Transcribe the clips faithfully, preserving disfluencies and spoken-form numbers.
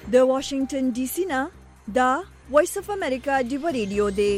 د واشنگټن ډي سي نه دا وایس اف امریکا دی ریډیو دی.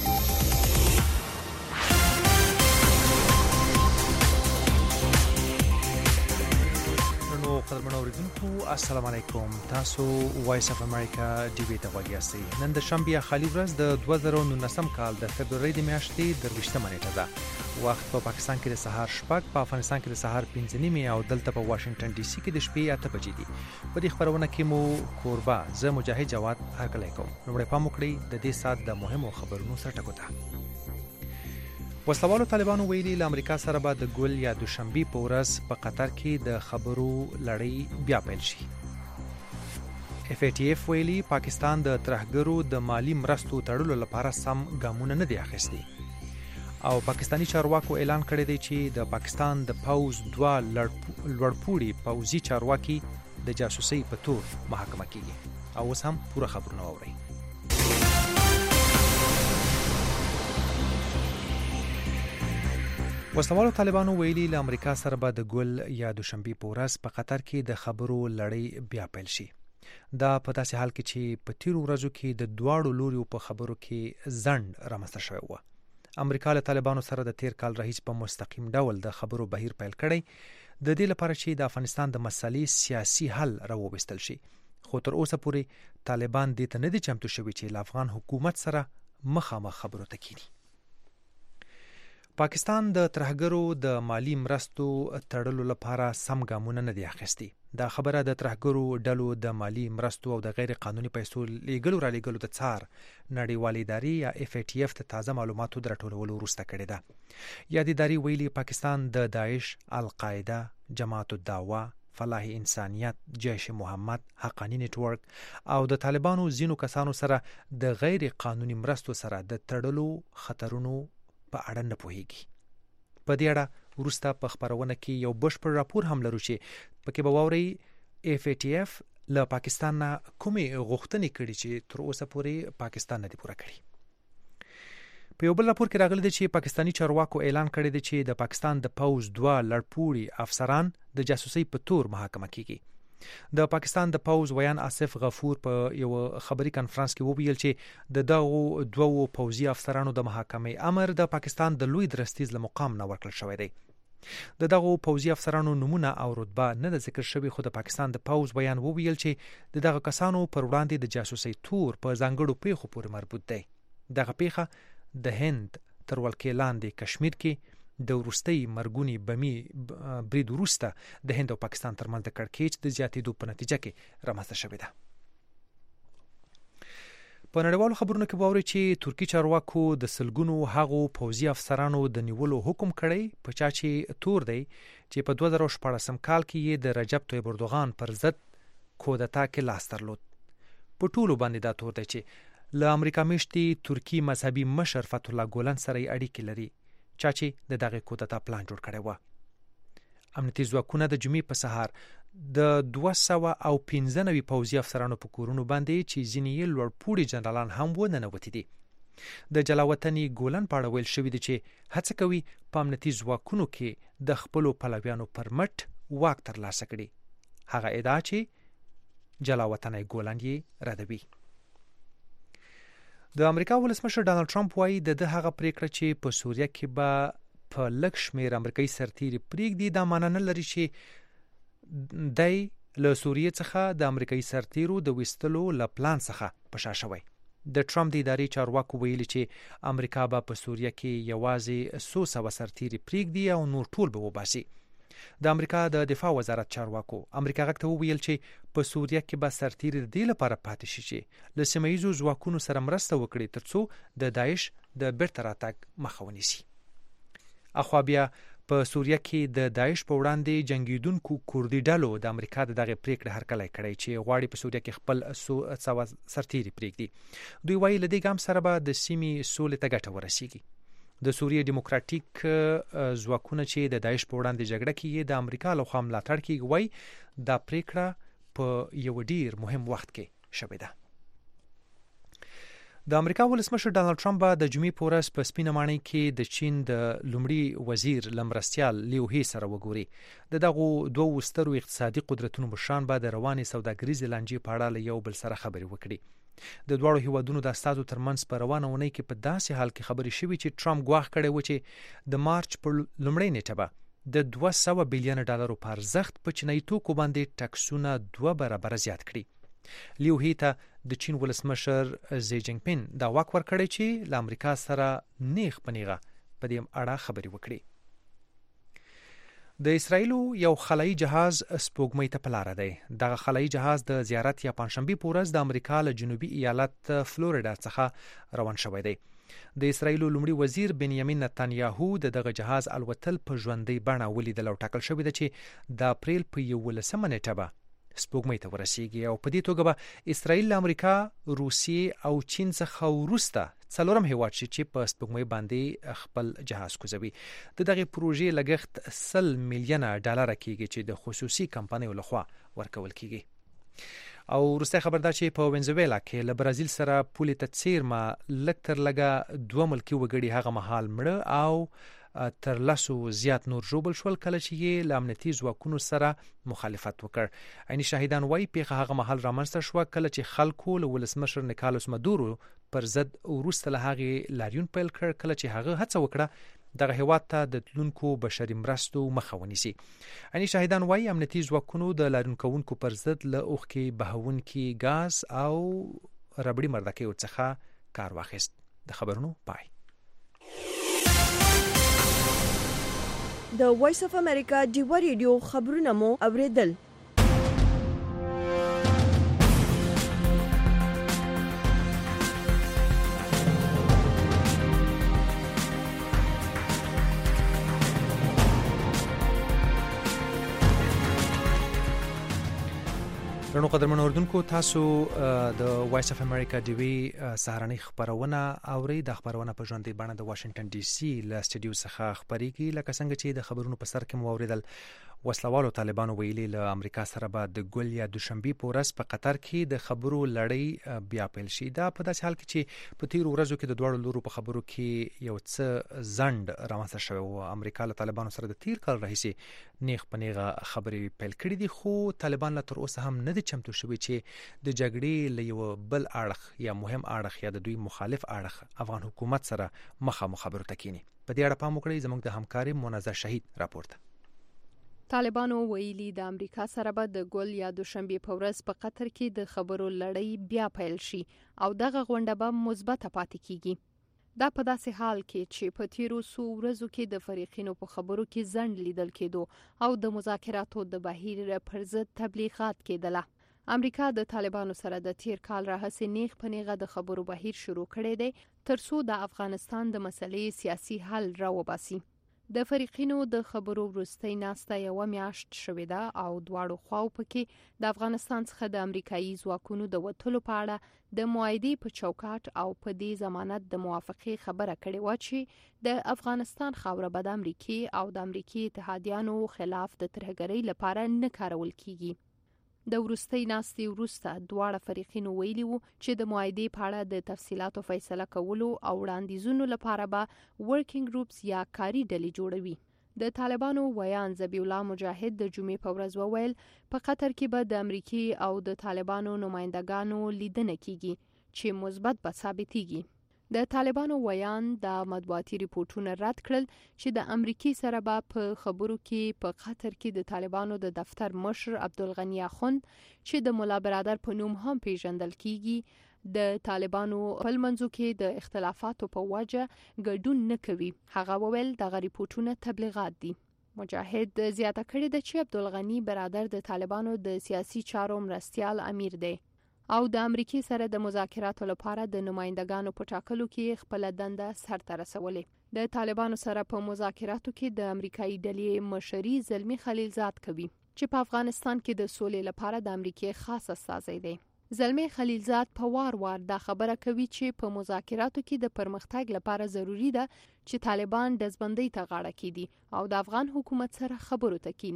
قدرمنو اوریدونکو السلام علیکم. تاسو وایس اف امریکا ډي وی ته وګورئ. نن د شنبه خالي ورځ د دوه زره نولسم کال د فبرवरी د میاشتې درویشتمه نیټه ده. وخت په پاکستان کې د سهار شپږ، په افغانستان کې د سهار پنځه نیمې او دلته په واشنگټن ډي سي کې د شپې اته بجې دي. په دې خبرونه کې مو کوربه زه مجاهد جواد هرکلی کوم. نومړی پام وکړئ د دې سات د مهمو خبرونو سرټکو ته. وسلوالو طالبانو ویلي له امریکا سره به د ګل یا دوشنبه په ورځ په قطر کې د خبرو لړۍ بیا پیل شي. اف ای ټي اف ویلي پاکستان د ترهګرو د مالی مرستو تړلو لپاره سم ګامونه نه دي اخیستي. او پاکستانی چارواکو اعلان کړی دی چې د پاکستان د پوز دوه لوړپوړي پوزي چارواکي د جاسوسي په تور محاکمه کیږي. او اوس هم پوره خبرونه واورئ. وسلوالو طالبانو ویلي له امریکا سره به د ګل یا دوشنبه په ورځ په قطر کې د خبرو لړۍ بیا پیل شي. دا په داسې حال کې چې په تیرو ورځو کې د دواړو لوریو په خبرو کې ځنډ رامنځته شوی و. امریکا له طالبانو سره د تیر کال راهیسې په مستقیم ډول د خبرو بهیر پیل کړی د دې لپاره چې د افغانستان د مسلې سیاسي حل راوویستل شي. خو تر اوسه پورې طالبان دې ته نه دي چمتو شوي چې له افغان حکومت سره مخامخ خبرو ته کینی. پاکستان د ترهګرو د مالی مرستو تړلو لپاره سم ګامونه نه دي اخیستي. دا خبره د ترهګرو ډلو د مالی مرستو او د غیر قانوني پیسو لیږلو را لیږلو د څار نړیوال ادارې یا اف ای ټي اف ته تازه معلوماتو د راټولولو وروسته کړې ده. یاد ادارې ویلي پاکستان د داعش، القاعده، جماعت الدعوه، فلاح انسانیت، جیش محمد، حقانی نیټورک او د طالبانو ځینو کسانو سره د غیر قانوني مرستو سره د تړلو خطرونو په اړه نه پوهیږي. په دې اړه وروسته په خبرونه کې یو بشپړ راپور هم لرو چې پکې به واورئ اف ای ټي اف له پاکستان نه کومې غوښتنې کړي چې تر اوسه پورې پاکستان نه دي پوره کړي. په یو بل راپور کې راغلی دی چې پاکستانی چارواکو اعلان کړی دی چې د پاکستان د پوز دوه لړپوړي افسران د جاسوسي په تور محاکمه کیږي. د پاکستان د پوز ویان آصف غفور په یو خبري کانفرنس کې وویل چې د دغه دوو پوزي افسرانو د محاکمې امر د پاکستان د لوی درستیز له مقام نه ورکړل شوی دی. د دغه پوزي افسرانو نمونه او رتبه نه د ذکر شوی، خو د پاکستان د پوز ویان وویل چې د دغه کسانو پر وړاندې د جاسوسي تور په ځانګړو پیښو پورې مربوط دی. دغه پیښه د هند تر ولکې لاندې کشمیر کې د وروستي مرګونی بمی برید وروسته د هند او پاکستان ترمنځ د کړکېچ د زیاتېدو په نتیجه کې رامنځته شوې ده. په نړیوالو خبرونو کې واورئ چې ترکی چارواکو د سلګونو هغو پوځي افسرانو د نیولو حکم کړی په چا چې تور دی چې په دوه زره شپاړسم کال کې یې د رجب طیب اردوغان پر ضد کودتا کې لاس درلود. په ټولو باندې دا تور دی چې له امریکا میشتي ترکی مذهبي مشر فتح الله ګولن سره اړیکې لري، چا چې د دغه کودتا پلان جوړ کړی و. امنیتي ځواکونه د جمعې په سهار د دوه سوه او پنځه نوي پوځي افسرانو په کورونو باندې چې ځینې یې لوړپوړي جنرالان هم وننوتي دي. د جلاوطني ګولن په اړه ویل شوي دي چې هڅه کوي په امنیتي ځواکونو کې د خپلو پلویانو پر مټ واک ترلاسه کړي. هغه ادعا چې جلاوطني ګولن یې ردوي. د امریکا ولسمشر ډانلډ ټرمپ وایي د ده هغه پریکړه چې په سوریه کې به په لږ شمېر امریکایي سرتیري پرېږدي دا معنی نه لري چې دی له سوریې څخه د امریکایي سرتیرو د ویستلو له پلان څخه په شا شوی. د ټرمپ د ادارې چارواکو ویلي چې امریکا به په سوریه کې یوازې څو سوه سرتیري پرېږدي او نور ټول به وباسي. د امریکا د دفاع وزارت چارواکو امریکا غږ ته وویل چې په سوریه کې به سرتیري د دې لپاره پاتې شي چې له سیمه ییزو ځواکونو سره مرسته وکړي ترڅو د داعش د بیرته راتګ مخه ونیسي. اخوا بیا په سوریه کې د داعش په وړاندې جنگیدونکو کوردي ډلو د امریکا د دغه پریکړې هرکلی کړی چې غواړي په سوریه کې خپل څو سرتیري پرېږدي. دوی وایي له دې ګام سره به د سیمې سولې ته ګټه ورسیږي. د سوریې ډیموکراټیک ځواکونه چې د داعش په وړاندې جګړه کې د امریکا لخوا ملاتړ کیږي وایي دا پریکړه په یو ډیر مهم وخت کې شوې ده. د امریکا ولسمشر ډانلډ ټرمپ د جمعې په ورځ په سپینه ماڼۍ کې د چین د لومړي وزیر لمرستیال لیو هی سره وګوري. د دغو دوه سترو اقتصادي قدرتونو مشران به د روانې سوداګریزې لانجې په اړه له یو بل سره خبرې وکړي. د دواړو هیوادونو د استازو ترمنځ په روانه اونۍ کې په داسې حال کې خبرې شوې چې ټرمپ ګواښ کړی و چې د مارچ پر لومړۍ نیټه به د دوه سوه بیلیون ډالرو په ارزښت په چینایي توکو باندې ټکسونه دوه برابره زیات کړي. لیو هی ته د چین ولسمشر زی جینګ پین دا واک ورکړی چې له امریکا سره نیغ په نیغه په دې اړه خبرې وکړي. د اسرایلو یو خلایي جهاز سپوږمۍ ته په لاره دی. دغه خلایي جهاز د زیارت یا پنځشنبې په ورځ د امریکا له جنوبي ایالت فلوریدا څخه روان شوی دی. د اسرایلو لومړي وزیر بنیامین نتانیاهو د دغه جهاز الوتل په ژوندۍ بڼه ولیدل او ټاکل شوی دی چې د اپریل په یولسمه نیټه به سپوږمۍ ته ورسیږي او په دې توګه به اسرایل له امریکا، روسیې او چین څخه وروسته څلورم هیواد شي چې په سپوږمۍ باندې خپل جهاز کوزوي. د دغه پروژې لګښت سل میلیونه ډالر کېږي چې د خصوصي کمپنیو لخوا ورکول کېږي. او وروستی خبر دا چې په وینزویلا کې له برازیل سره پولې ته څیرمه لږ تر لږه دوه ملکي وګړي هغه مهال مړه او تر لسو زیات نور ژوبل شول کله چې یې له امنیتي ځواکونو سره مخالفت وکړ. عیني شاهدان وایي پیښه هغه مهال رامنځته شوه کله چې خلکو له ولسمشر نیکالوس مادورو پر ضد وروسته له هغې لاریون پیل کړ کله چې هغه هڅه وکړه دغه هیواد ته د تلونکو بشري مرستو مخه ونیسي. عیني شاهدان وایي امنیتي ځواکونو د لاریون کوونکو پر ضد له اوښکې بهونکي ګاز او ربړي مردکیو څخه کار واخیست. د خبرونو پای. د وایس اف امریکا ډیوا ریډیو خبرونه مو اوریدل. رڼو قدرمنو اوردونکو، تاسو د وایس اف امریکا ډیوی سهارنۍ خبرونه اورئ. د خبرونه په ژوندۍ بڼه د واشنگټن ډي سي له سټډیو څخه خبرېږي. لکه څنګه چې د خبرونو په سر کې مو اوریدل، وسلوالو طالبانو ویلي له امریکا سره به د ګل یا دوشنبې په ورځ په قطر کې د خبرو لړۍ بیا پیل شي. دا په داسې حال کې چې په تیرو ورځو کې د دواړو لورو په خبرو کې یو څه ځنډ رامنځته شوی و. امریکا له طالبانو سره د تیر کال راهیسې نیغ په نیغه خبرې پیل کړې دي، خو طالبان لا تر اوسه هم نه دي چمتو شوي چې د جګړې له یو بل اړخ یا مهم اړخ یا د دوی مخالف اړخ افغان حکومت سره مخامخ خبرو ته کینی. په دې اړه پام وکړئ. زموږ د همکاري منازع شهید راپورته. طالبانو ویلي د امریکا سره به د ګل یا دوشنبې په ورځ په قطر کې د خبرو لړۍ بیا پیل شي او دغه غونډه به مثبته پاتې کیږي. دا په داسې حال کې چې په تیرو څو ورځو کې د فریقینو په خبرو کې ځنډ لیدل کېدو او د مذاکراتو د بهیر پر ضد تبلیغات کېدله. امریکا د طالبانو سره د تیر کال راهیسې نیغ په نیغه د خبرو بهیر شروع کړی دی ترڅو د افغانستان د مسلې سیاسي حل راوباسي. د فریقینو د خبرو وروستۍ ناسته یوه میاشت شوې ده او دواړو خواو پکې د افغانستان څخه د امریکایي ځواکونو د وتلو په اړه د معاهدې په چوکاټ او په دې ضمانت د موافقې خبره کړې وه چې د افغانستان خاوره به د امریکې او د امریکې اتحادیانو خلاف د ترهګرۍ لپاره نه کارول کیږي. د وروستۍ ناستې وروسته دواړه فریقینو ویلي وو چې د معاهدې په اړه د تفصیلاتو فیصله کولو او وړاندیزونو لپاره به ورکینګ ګروپس یا کاري ډلې جوړوي. د طالبانو ویان ذبیح الله مجاهد د جمعې په ورځ وویل په قطر کې به د امریکې او د طالبانو نمایندګانو لیدنه کیږي چې مثبت به ثابتېږي. د طالبانو ویان د مطبوعاتي ریپورتونو رد کړل چې د امریکای سره به په خبرو کې په قطر کې د طالبانو د دفتر مشر عبدالغنی اخوند چې د مولا برادر په نوم هم پیژندل کیږي د طالبانو په منځو کې د اختلافاتو په وجه ګډون نه کوي. هغه وویل دغه ریپورتونه تبلیغات دي. مجاهد زیاته کړې ده چې عبدالغنی برادر د طالبانو د سیاسي چارو مرستیال امیر دی او د امریکای سره د مذاکراتو لپاره د نمایندګانو په ټاکلو کې خپل دنده سرته رسولې. د طالبانو سره په مذاکراتو کې د امریکایي ډلې مشري زلمی خلیلزاد کوي چې په افغانستان کې د سولې لپاره د امریکای خاص استازی دی. زلمی خلیلزاد په وار وار دا خبره کوي چې په مذاکراتو کې د پرمختګ لپاره ضروری ده چې طالبان دزبندۍ ته غاړه کېږدي او د افغان حکومت سره خبرو ته کینی.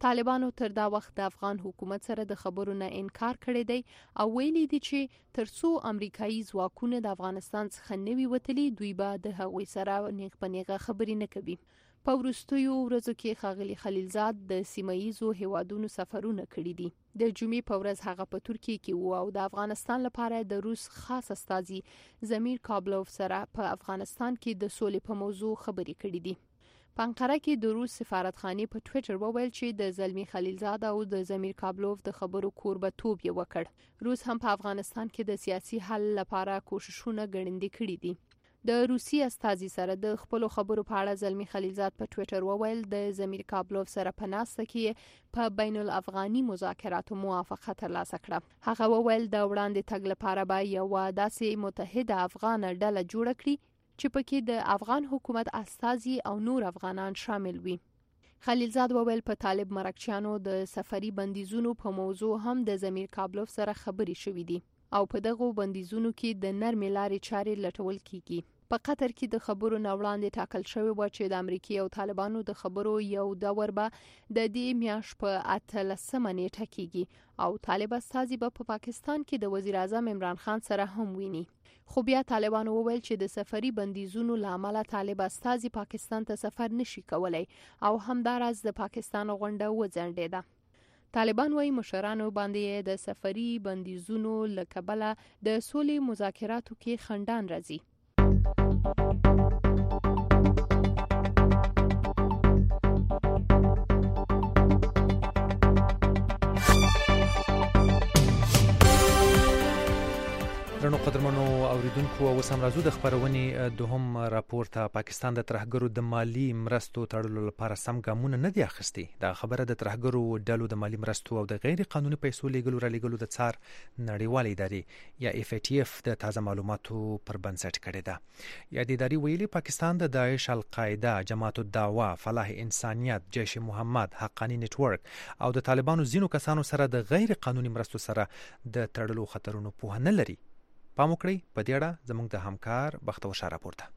طالبانو تر دا وخت د افغان حکومت سره د خبرو نه انکار کړی دی او ویلي دي چې ترڅو امریکایي ځواکونه د افغانستان څخه نوي وتلي دوی به د هغوی سره نیغ په نیغه خبرې نه کوي. په وروستیو ورځو کې ښاغلي خلیلزاد د سیمه ییزو هیوادونو سفرونه کړي دي. د جمعې په ورځ هغه په ترکیه کې و او د افغانستان لپاره د روس خاص استازي زمیر کابلوف سره په افغانستان کې د سولې په موضوع خبرې کړي دي. په انقره کې د روس سفارتخانې په ټویټر وویل چې د زلمی خلیلزاد او د زمیر کابلوف د خبرو کوربه‌توب یې وکړ. روس هم په افغانستان کې د سیاسي حل لپاره کوششونه ګړندي کړي دي. د روسي استازي سره د خپل خبرو په اړه زلمی خلیلزاد په ټویټر وویل د زمیر کابلوف سره په ناسته کې په بین الافغاني مذاکراتو موافقه ترلاسه کړه. هغه وویل د وړاندې تګ لپاره به یو داسې متحده افغان ډله جوړه کړي چې پکې د افغان حکومت استازي او نور افغانان شامل وي. خلیلزاد وویل په طالب مرکچیانو د سفري بندیزونو په موضوع هم د زمیر کابلوف سره خبرې شوې دي او په دغه بندیزونو کې د نرمې لارې چارې لټول کیږي. په قطر کې د خبرو نه وړاندې ټاکل شوی و چې د امریکای او طالبانو د خبرو یو دور به د دې میاشت په اتلسمه نیټه کېږي او طالب استازي به په پاکستان کې د وزیر اعظم عمران خان سره هم ویني. خو بیا طالبانو وویل چې د سفري بندیزونو له امله طالب استازي پاکستان ته سفر نشي کولای او همداراز د پاکستان غونډه وځنډېده. طالبان وايي مشرانو باندې د سفري بندیزونو له کبله د سولې مذاکراتو کې خنډان راځي. درنو قدرمنو اوریدونکو او سم راځو د خبرونې دوهم راپور ته. پاکستان د ترهګرو د مالی مرستو تړلو لپاره سم ګامونه نه دي اخیستي. دا خبره د ترهګرو ډلو د مالی مرستو او د غیر قانوني پیسو لیږلو را لیږلو د څار نړیوالې ادارې یا اف ای ټي اف د تازه معلوماتو پر بنسټ کړې ده. یا د ادارې ویلي پاکستان د داعش، القاعده، جماعت الدعوه، فلاح انسانیت، جیش محمد، حقانی نتورک او د طالبانو ځینو کسانو سره د غیر قانوني مرستو سره د تړلو خطرونو پوهه نه لري. پام وکړئ په دې اړه زموږ د همکار بختور شاه راپور ته.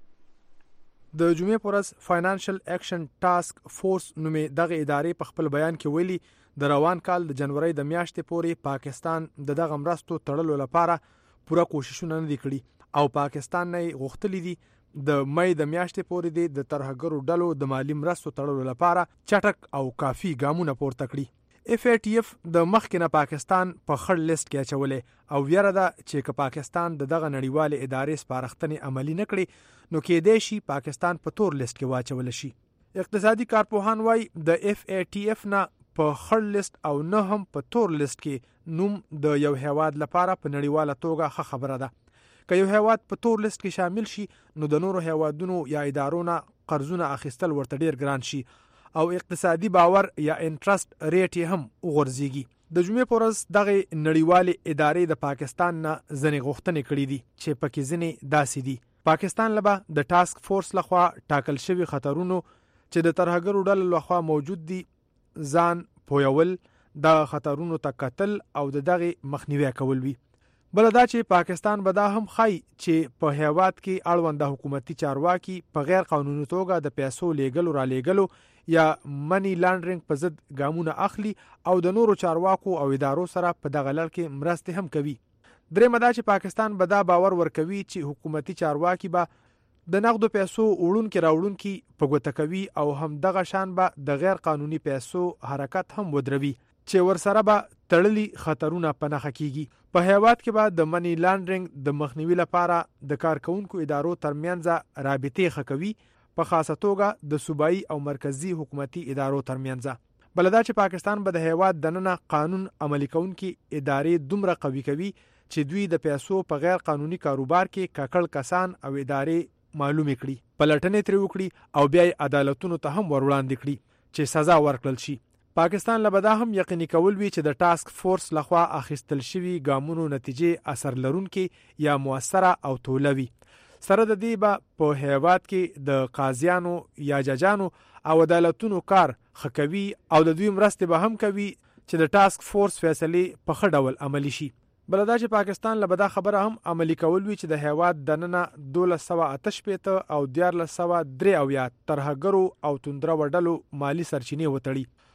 د جمعې پر ورځ فاینانشل اکشن ټاسک فورس نومې دغه ادارې په خپل بیان کې ویلي د روان کال د جنوري د میاشتې پورې پاکستان د دغه مرستو تړلو لپاره پوره کوششونه نه دي کړي او پاکستان نه غوښتلی دي د مې د میاشتې پورې د ترهګرو ډلو د مالی مرستو تړلو لپاره چټک او کافي ګامونه پورته کړي. اف ای ټي اف د مخکنه پاکستان په خړ لیست کې اچولې او ویره ده چې که پاکستان د دغه نړیوالې ادارې سپارښتنې عملی نه کړي نو کېدای شي پاکستان په تور لیست کې واچول شي. اقتصادي کارپوهان وایي د اف ای ټي اف نه په خړ لیست او نه هم په تور لیست کې نوم د یو هیواد لپاره په نړیواله توګه ښه خبره ده. که یو هیواد په تور لیست کې شامل شي نو د نورو هیوادونو یا ادارو نه قرضونه اخیستل ورته ډیر ګران شي او اقتصادي باور یا انټرست ریټ هم وغورځيږي. د جمعې پر ورځ دغه نړیوالې ادارې د پاکستان نه ځنې غوښتنې کړې دي چې پکې ځنې داسې دي. پاکستان لبا د ټاسک فورس لخوا ټاکل شوی خطرونو چې د ترهګرو ډلو لخوا موجود دي ځان پویول، د خطرونو ته کتل او د دغه مخنیوي کول وي. بل دا چې پاکستان به دا هم خای چې په هیواد کې اړوند حکومتي چارواکي په غیر قانوني توګه د پیسو لیږلو را لیږلو یا منی لانډرینګ په ضد ګامونه اخلي او د نورو چارواکو او ادارو سره په دغه لړ کې مرسته هم کوي. درېمه دا چې پاکستان به دا باور ورکوي چې حکومتي چارواکي به د نقدو پیسو وړونکي راوړونکي په ګوته کوي او هم دغه شان به د غیر قانوني پیسو حرکت هم ودروي چې ورسره به تړلي خطرونه پنهخه کیږي. په هیواد کې به د منی لانډرینګ د مخنیوي لپاره د کارکونکو ادارو ترمنځ رابطې ښه کوي، په خاصه توګه د صوبایي او مرکزی حکومتي ادارو ترمنځ. بلدا چې پاکستان به د هیواد دننه قانون عملی کوونکي ادارې دومره قوي کوي چې دوی د پیسو په غیر قانوني کاروبار کې ککړ کسان او ادارې معلومې کړي، پلټنې ترې وکړي او بیا عدالتونو ته هم وروړاندې کړي چې سزا ورکړل شي. پاکستان لبدا هم یقیني کول وی چې د ټاسک فورس لخوا اخیستل شوی ګامونو نتیجې اثر لرونکي یا موثره او تولوي. سره د دې به په هیواد کې د قاضیانو یا ججانو او عدالتونو کار خکوي او د دوی مرسته به هم کوي چې د ټاسک فورس فیصله په ښه ډول عملی شي. بلدا چې پاکستان لبدا خبره هم عملی کول وی چې د هیواد دننه دولس سوه اته شپېته او دیارلس سوه درې اویا ترهګرو او توندره وډلو مالی سرچینې وتړي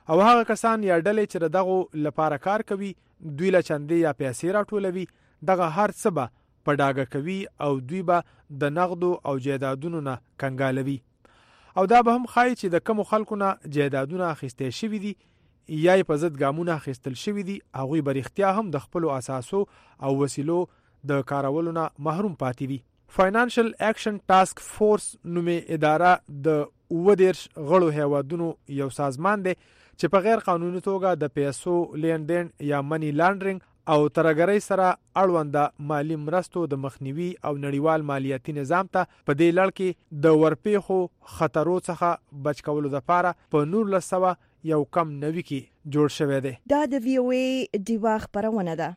او هغه کسان یا ډلې چې دغه لپاره کار کوي دوی له چندې یا پیسې راټولوي دغه هر څه به په ډاګه کوي او دوی به د نغدو او جایدادونو نه کنګالوي او دا به هم ښایي چې د کومو خلکو نه جایدادونه اخیستې شوي دي یا یې په ضد ګامونه اخیستل شوي دي هغوی به رښتیا هم د خپلو اساسو او وسیلو د کارولو نه محروم پاتې وي. فاینانشل اکشن ټاسک فورس نومې اداره د اووه دېرش غړو هیوادونو یو سازمان دی چې په غیر قانوني توګه د پیسو لیندین یا منی لانډرینګ او ترګرۍ سره اړوند مالی مرستو د مخنیوي او نړیوال مالیاتي نظام ته په دې لړ کې د ورپېښو خطرو څخه بچ کولو لپاره په نولس سوه یو کم نوي کې جوړ شوی دی. دا د وی او ای ډیوا خپرونه ده.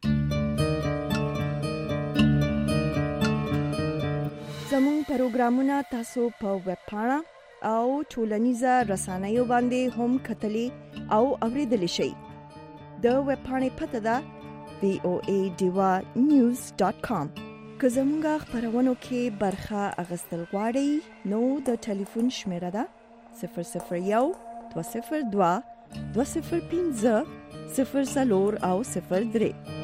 زموږ پروګرامونه تاسو په ویب پاڼه او ټولنیزه رسنیو باندې هم کتلی او اوریدلی شئ. د ویب پاڼې پته ده وی او ای ډیوا نیوز ډاټ کام. که زموږ خپرونو کې برخه اخیستل غواړئ نو د ټلیفون شمیره ده صفر صفر یو دوه صفر دوه دوه صفر پنځه صفر څلور او صفر درې.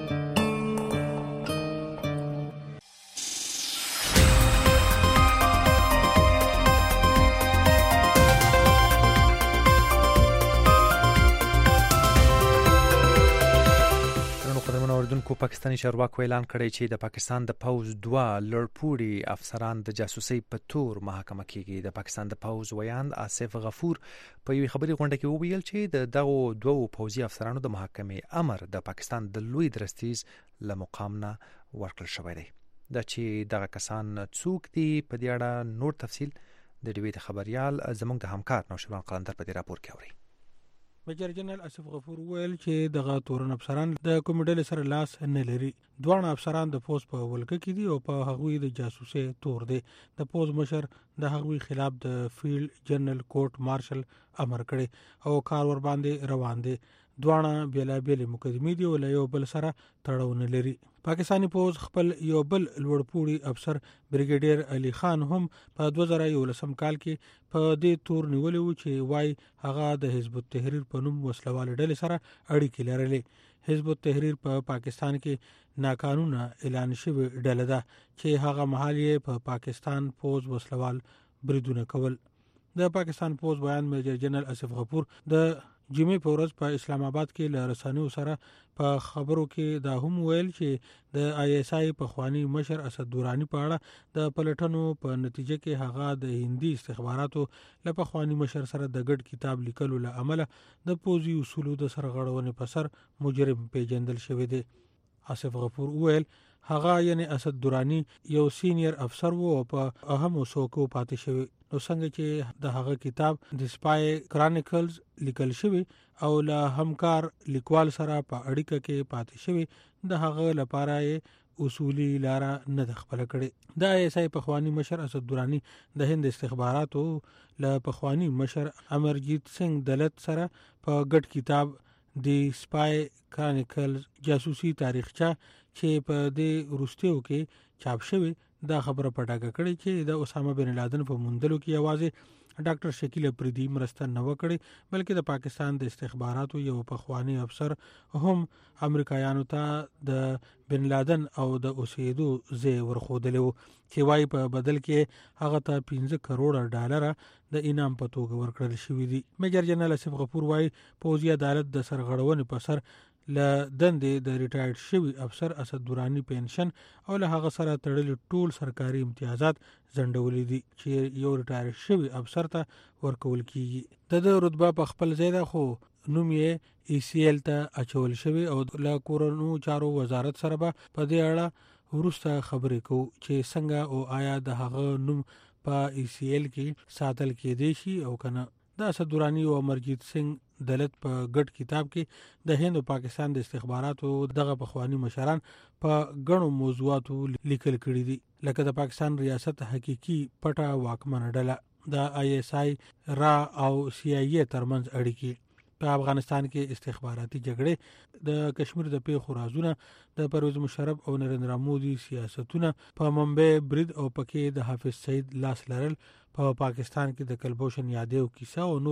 اوریدونکو پاکستاني چارواکو اعلان کړی چې د پاکستان د پوز دوه لوړپوړي افسران د جاسوسي په تور محاکمه کیږي. د پاکستان د پوز ویاند آصف غفور په یوې خبري غونډه کې وویل چې د دغه دوه پوځي افسرانو د محاکمې امر د پاکستان د لوی درستیز له مقام نه ورکړل شوی دی. دا چې دغه کسان څوک دي په دې اړه نور تفصیل د ډیوی د خبريال زموږ د همکار نوشیروان قلندر په دې راپور کې اوري. میجر جنرال آصف غفور ویل چې دغه تورن افسران د کوم ډلې سره لاس نه لري. دوه افسران د پوز په ولکه کې دي او په هغوی د جاسوسي تور دي. د پوز مشر د هغوی خلاف د فیلډ جنرال کورټ مارشل امر کړي او کار ور باندې روان دي. دوه بیلا بیل مقدمې دي او له یو بل سره تړاو لري. پاکستانی پوز خپل یو بل لوړپوړي افسر بریګیډیر علي خان هم په دوه زره یولسم کال کې په دې تور نیولې و چې وای هغه د حزب التحریر په نوم وسلواله ډلې سره اړیکې لرلې. حزب التحریر په پا پاکستان کې ناقانونه اعلان شوی ډله ده چې هغه مهال یې په پا پاکستان پوز وسلوال بریدونه کول. د پاکستان پوز بیان میجر جنرال آصف غفور د جمعې په ورځ په اسلام آباد کې له رسنیو سره په خبرو کې دا هم ویل چې د آی ایس آی په خوانی مشر اسد دورانی په اړه د پلټنو په نتیجه کې هغه د هندي استخباراتو له په خوانی مشر سره د ګډ کتاب لیکلو له عمله د پوزي اصولو د سرغړونې په سر مجرم پیژندل شوی دی. آصف غفور ویل هغه یعنی اسد دورانی یو سینیئر افسر وو او په اهمو څوکو پاتې شوی. نو څنګه چې د هغه کتاب د سپای کرانیکلز لیکل شوی او له همکار لیکوال سره په اړیکه کې پاتې شوی د هغه لپاره اصولي لار نه د خپل کړي. د آی ایس آی په خوانی مشر اسد دورانی د هند استخباراتو له په خوانی مشر امرجیت سنگ دلت سره په ګډ کتاب د سپای کرانیکلز جاسوسي تاریخچه چې په دې وروستیو کې چاپ شوی دا خبره پټاګه کړي چې د اسامه بن لادن په موندلو کې یوازې ډاکټر شکیل افریدي مرسته نه وکړي بلکې د پاکستان د استخباراتو یو پخوانی افسر هم امریکایانو ته د بن لادن او د اوسېدو ځای ورخودلو چې وايي په بدل کې هغه ته پنځه کروڑ ډالر د انعام په توګه ورکړل شوی دي. میجر جنرال آصف غفور وايي پوځي عدالت د سرغړونې په سر ل دندې د ریټایرډ شوی افسر اسد دورانی پنشن او له هغه سره تړلي ټول سرکاري امتیازات ځنډولې دي چې یو ریټایر شوی افسر ته ورکول کیږي. د رتبه په خپل ځای ده خو نوم یې ای سی ال ته اچول شوی او له کورونو چارو وزارت سره به په دې اړه ورسته خبرې کوو چې څنګه او آیا د هغه نوم په ای سی ال کې ساتل کېدی شي او کنه. د اسد دورانی او امرجیت سنگ دلت په ګډ کتاب کې د هند او پاکستان د استخباراتو دغه پخوانی مشران په غنو موضوعاتو لیکل کړي دي لکه د پاکستان ریاست حقيقي پټه واکمنه ډله د آی ایس آی را او سی آی ای ترمنځ اړیکې په افغانستان کې استخباراتي جګړې د کشمیر د پیښو رازونه د پرویز مشرف او نریندرا مودي سیاستونه په ممبئی برید او پکې د حافظ سعید لاس لرل په پا پاکستان کې د کلبوشن یادیو کیسه او نور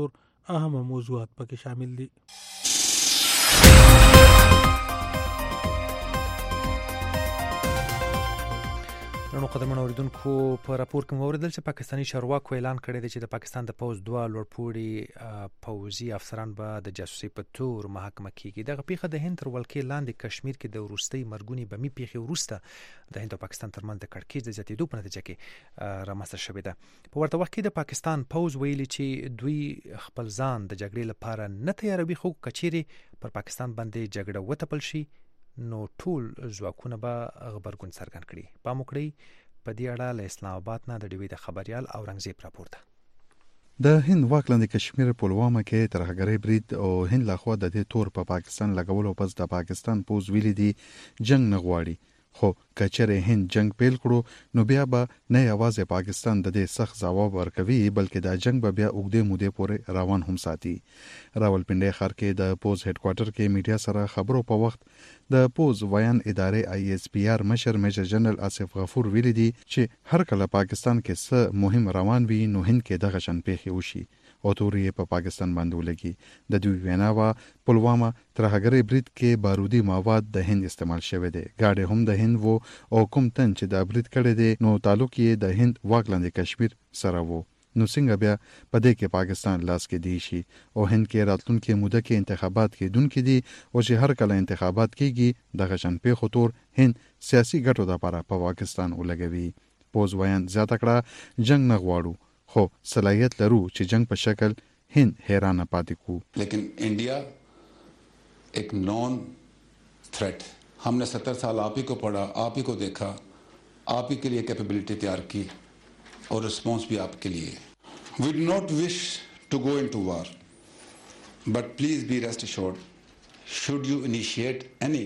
اهم موضوعات پکې شامل دي. نو قدمونو اوریدونکو په راپور کې موریدل چې پاکستاني چارواکو اعلان کړی دی چې د پاکستان د پوز دوه لوړپوړي پوځي افسران به د جاسوسي په تور محاکمه کیږي. دغه پیښه د هند تر ولکې لاندې کشمیر کې د وروستي مرګونی بمي پیښې وروسته د هند او پاکستان ترمنځ د کړکېچ د زیاتېدو په نتیجه کې رامنځته شوې ده. په ورته وخت کې د پاکستان پوز ویلي چې دوی خپل ځان د جګړې لپاره نه تیاروي، خو کچېرې پر پاکستان باندې جګړه وتپل شي نو ټول ځواکونه به غبرګون څرګند کړي. پام وکړئ په دې اړه له اسلام آباد نه د ډیوي د خبريال اورنګزیب راپور ده. د هند واک لاندې کشمیر پلوامه کې ترهګرۍ برید او هند لخوا د دې تور په پا پاکستان لګولو پس د پاکستان پوز ویلي دي جنگ نه غواړي، خو کچره هند جنگ پیل کړو نو بیا به نه یوازې پاکستان د دې سخت ځواب ورکوي بلکې دا جنگ به بیا اوږدې مودې پورې روان هم ساتي. راولپنډي ښار کې د پوز هډ کوارټر کې میډیا سره خبرو په وخت د پوز ویان ادارې آی ایس پی آر مشر میجر جنرال آصف غفور ویلي دي چې هر کله پاکستان کې څه مهم روان وي نو هند کې دغه شان پیښې وشي او تورې په پاکستان باندې ولګي. د دوی وینا وا پلوامه ترهګرۍ برید کې بارودي مواد د هند استعمال شوی دی. گاډي هم د هند وو او کوم تن چې د برید کړي دي نو تعلق یې د هند واک لاندې کشمیر سره وو. نو څنګه بیا په دې کې پاکستان لاس کې دی شي او هند کې راتلونکي موده کې انتخابات کېدونکي دي او چې هر کله انتخابات کېږي دغه شان پیښو تور هند سیاسي ګټو لپاره په پاکستان ولګوي. پوز ویان زیاته کړه جنگ نه غواړو خو صلاحیت لرو چې جنگ په شکل هند حیرانه پاتې کو. لیکن انڈیا ایک نون تھریٹ، ہم نے ستر سال آپ ہی کو پڑھا، آپ ہی کو دیکھا، آپ ہی کے لیے کیپیبلٹی تیار کی اور رسپانس بھی آپ کے لیے. We do not wish to go into war, but please be rest assured, should you initiate any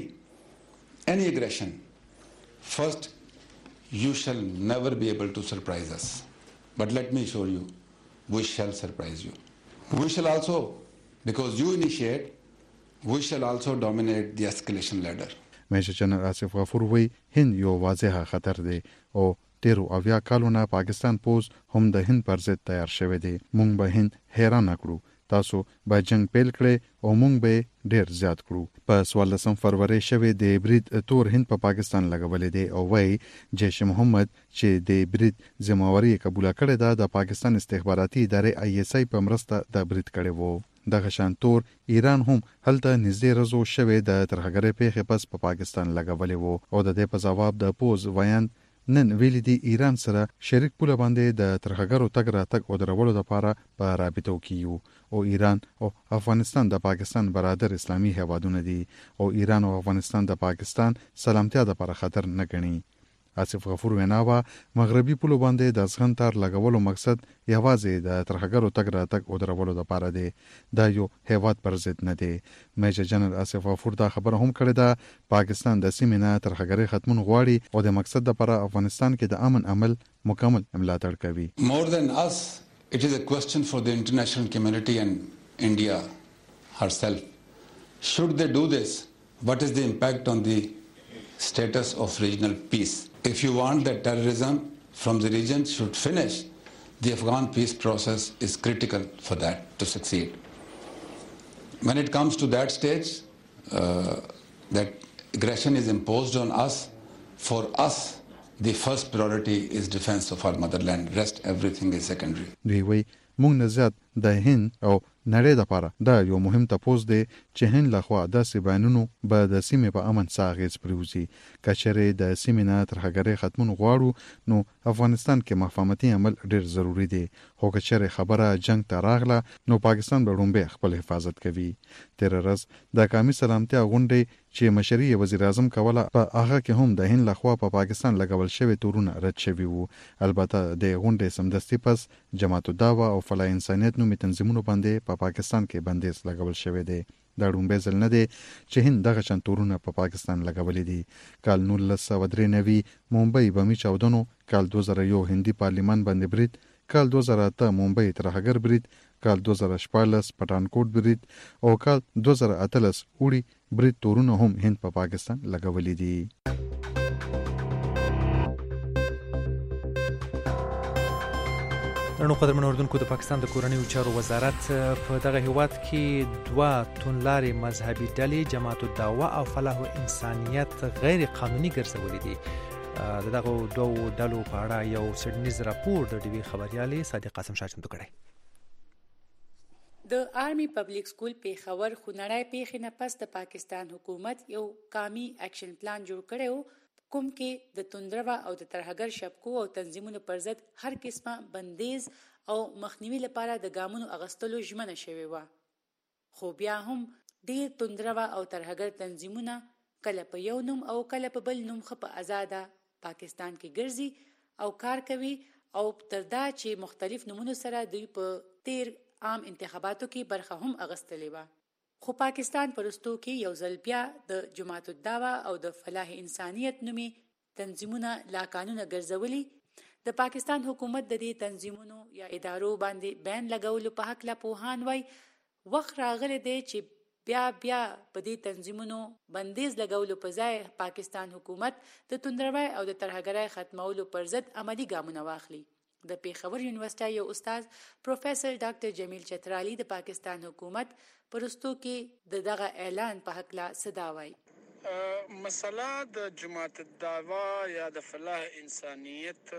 any aggression, first you shall never be able to surprise us. But let me assure you, we shall surprise you. We shall also, because you initiate, we shall also dominate the escalation ladder. میجر جنرال آصف غفور وی هند یو واضح خطر دی او تیرو اویا کالونه پاکستان پوز هم د هند پر ضد تیار شوی دی. مونږ به هند حیران کړو، تاسو به جنگ پیل کړئ او مونږ به ډیر زیات کړو. په څوارلسم فروری شوی د برید تور هند په پا پاکستان لګولې دی او وای جیش محمد چې د برید ذمہواری قبول کړې ده د پاکستان استخباراتي ادارې آی ایس آی په مرسته د برید کړی وو. دغه شان تور ایران هم هلته نږدې رزو شوی د ترهګرۍ پیښې پس په پا پاکستان لګولې وو او د دې په جواب د پوز ویان نن ویلي دي ایران سره شریک پوله باندې د ترهګرو تګ راتګ او درولو لپاره په رابطو کې یو او ایران او افغانستان د پاکستان برادر اسلامي هیوادونه دي او ایران او افغانستان د پاکستان سلامتیا لپاره خطر نه ګڼي. آصف غفور ویناوا مغربي پولو باندې د ځغن تار لګولو مقصد یوازې د ترهګرو تګ راتګ او درولو لپاره دی، دا یو هیواد پر ضد نه دی. میجر جنرال آصف غفور دا خبره هم کړې ده پاکستان د سیمې نه ترهګرۍ ختمون غواړي او د مقصد لپاره افغانستان کې د امن عمل مکمل ملاتړ کوي. More than us, it is a question for the international community and India herself. Should they do this? What is the impact on the status of regional peace? If you want that terrorism from the region should finish, the Afghan peace process is critical for that to succeed. When it comes to that stage, uh, that aggression is imposed on us, for us, the first priority is defense of our motherland. Rest, everything is secondary. دوی وی مونږ نه زیات د هند او نړۍ لپاره دا یو مهم تپوس دی چې هند لخوا داسې بیانونو به د سیمې په امن څه اغېز پرېوځي. که چېرې د سیمې نه ترهګرۍ ختمون غواړو نو افغانستان کې مفاهمتي عمل ډېر ضروري دی، خو که چېرې خبره جنگ ته راغله نو پاکستان به لومبی خپل حفاظت کوي. تېره ورځ د قومي سلامتیا غونډې چې مشري یې وزیر اعظم کوله په هغه کې هم د هند لخوا په پاکستان لګول شوي تورونه رد شوي وو. البته د غونډې سمدستي پس جماعت الدعوه او فلاح انسانیت نومي تنظیمونو باندې په پاکستان کې بندیز لګول شوی دی. دا لومبی ځل نه دی چې هند دغه شان تورونه په پاکستان لګولي دي. کال نولس سوه درې نوي ممبئی بمي چاودنو، کال دوه زره یو هندي پارلیمان باندې برید، کال دوه زره اته ممبئی ترهګر برید، کال دوه زره شپاړلس پټانکوټ برید او کال دوه زره اتلس اوړي برید تورونه هم هند په پاکستان لګولي دي. نو قدرمن اردوونکو د پاکستان د کورنیو چارو وزارت په دغه هیواد کې دوه تونلارې مذهبي ډلې جماعت الدعوه او فلاح و انسانیت غیر قانوني ګرځولې دي. د دغه دوه ډلو په اړه یو سیډنیز راپور د ډي وی خبريالي صادق قاسم شاه چمتو کړی. د آرمي پبلک سکول پیښور خونړی پیښې نه پس د پاکستان حکومت یو قومي اکشن پلان جوړ کړی کوم کې د توندروا او د ترهګر شبکو او تنظیمونو پر ضد هر قسمه بندیز او مخنیوي لپاره د ګامونو اغستلو ژمنه شوې وه. خو بیا هم ډېر توندروا او ترهګر تنظیمونه کله په یو نوم او کله په بل نوم ښه په آزاده پاکستان کې ګرځي او کار کوي او تر دا چې مختلف نومونو سره دوی په تیر عام انتخاباتو کې برخه هم اغستلې وه. خو پاکستان پرستو کې یو ځل بیا د جماعت الدعوه او د فلاح انسانیت نومي تنظیمونه لا قانونه ګرځولي. د پاکستان حکومت د دې تنظیمونو یا ادارو باندې بین لګولو په حق لا پوهان وای وخت راغلی دی چې بیا بیا په دې تنظیمونو بندیز لګولو په ځای پاکستان حکومت د توندروي او د ترهګرۍ ختمولو پر ضد عملی ګامونه واخلي. د پیښور یونیورسيټي یو استاد پروفیسور ډاکټر جمیل چترالی د پاکستان حکومت پرستو کې د دغه اعلان په حق لا صدا وای. مسله د جماعت الدعوه یا د فلاح انسانیت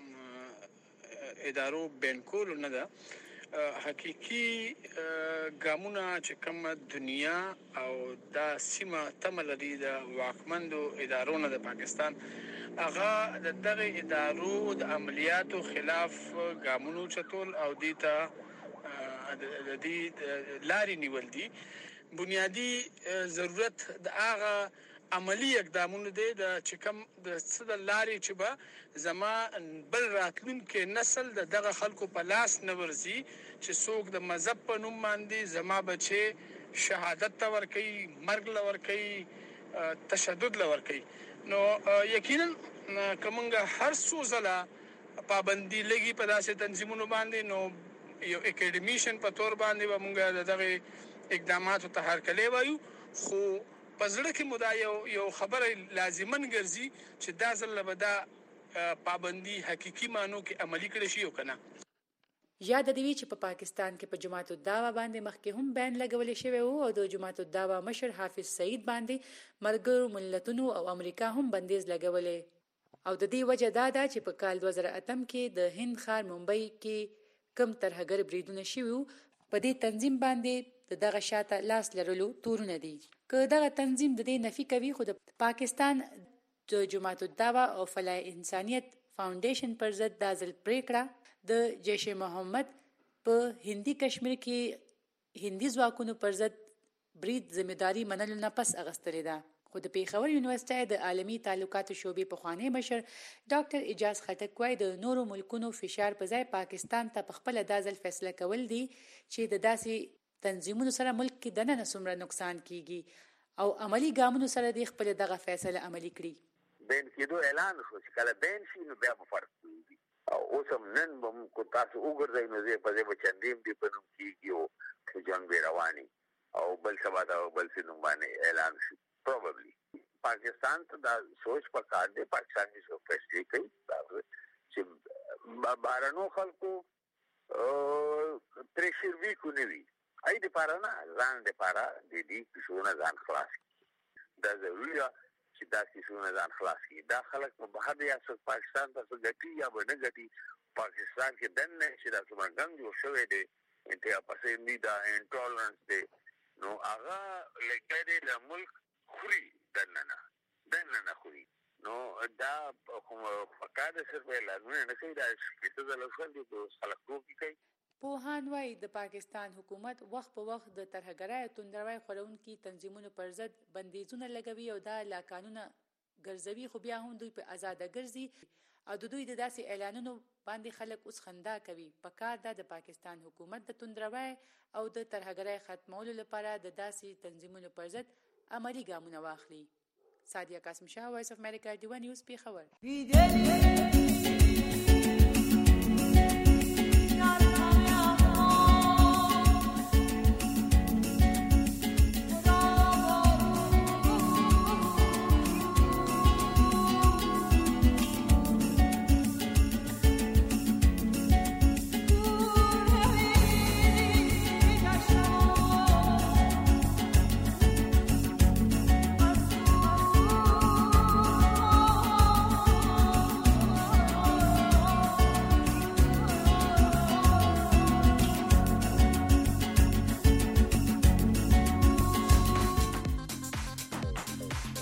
ادارو بین کول نه ده. حقيقي ګامونه چې کوم دنیا او د سیمه تملري د واکمندو ادارو نه د پاکستان هغه د دغه ادارو د عملیاتو خلاف ګامونو چتول او دیتا د دې لاري نیول دي. بنیادی ضرورت د هغه عملی اقدامونه دي د چې کوم د څه د لاري چې به زما بل راتلونکي نسل د دغه خلکو په لاس نه ورځي چې څوک د مذهب په نوم باندې زما بچي شهادت ته ورکوي، مرګ له ورکوي، تشدد له ورکوي. نو یقینا کومنګ هر څو ځله پابندي لګي په داسې تنظیمونو باندې نو یو اکیډمیشن په تور باندې به موږ دغه اقداماتو ته هرکلی وایو. خو په زړه کې مو دا یو یو خبره لازمن ګرځي چې دا ځل به دا پابندي حقيقي مانو کې عملي کړي شي او کنه. یاد دی چې په پاکستان کې په جماعت الدعوه باندې مخکې هم بین لګول شوی وو او د جماعت الدعوه مشر حافظ سعید باندې مرګرو ملتونو او امریکا هم بندیز لګولې او د دې وجه دا ده چې په کال دوه زره اتم کې د هند ښار ممبئی کې کم ترهګر بریدونه شوي په دې تنظیم باندې د دغه شاته لاس لرلو تورونه دي. که دغه تنظیم د دې نفي کوي خو د پاکستان د جماعت الدعوه او فلاح انسانیت فاونډیشن پر ضد دا ځل پریکړه د جیش محمد په هندي کشمیر کې هندي ځواکونو پر ضد برید ذمہداري منلو نه پس اغستلې ده. خو د پیښور یونیورسيټي د عالمي تعلقاتو شعبې پخوانی مشر ډاکټر اجاز خټک وایي د نورو ملکونو فشار په ځای پاکستان ته په خپل دازل فیصله کول دي چې د داسې تنظیمونو سره ملک کې دننه څومره نقصان کیږي او عملی ګامونو سره د خپل دغه فیصله عملي کړي. بین کېدو اعلان شو چې کله بین شي نو بیا به فرق کوي او اوس هم نن به کو تاسو وګورئ نو زه په دې بچندیم دی په نوم کېږي او چې جنگ به رواني او بل سبا دا بل څه نوم باندې اعلان شي. probably پاکستان ته دا سوچ پکار دی پاکستان یې فیصله کوي چې بارانو خلکو پریشر وی کو نه وي اې د پاره نه ځان د پاره د دې کښونه ځان خلاص دا ضروري چې دا کښونه ځان خلاص کی. دا خلک په بهر ریاست پاکستان ته ګټي یا به نه ګټي پاکستان کې دنه چې دا څومره ګنګ جوړ شوی دی انتها پسندیده انټولرنس دی نو هغه لګړې د ملک خوري دننه دننه خوري نو دا کوم فقاده سر په لازمه نه کوي دا چې څه ځل شول دي خلک کوي کوي. پوهان وايي د پاکستان حکومت وخت په وخت د ترهګرۍ توندروي خورونکي تنظیمونو پر ضد بندیزونه لګوي او دا لا قانونه ګرځوي خو بیا هم دوی په آزاده ګرځي او د دوی د داسې اعلانونو باندې خلک اوس خندا کوي. په کار ده د پاکستان حکومت د توندروي او د ترهګرۍ ختمولو لپاره د داسې تنظیمونو پر ضد عملی ګامونه واخلي. سادیا قاسم شاه، وایس اف امریکا، ډي ون نیوز، پیښور.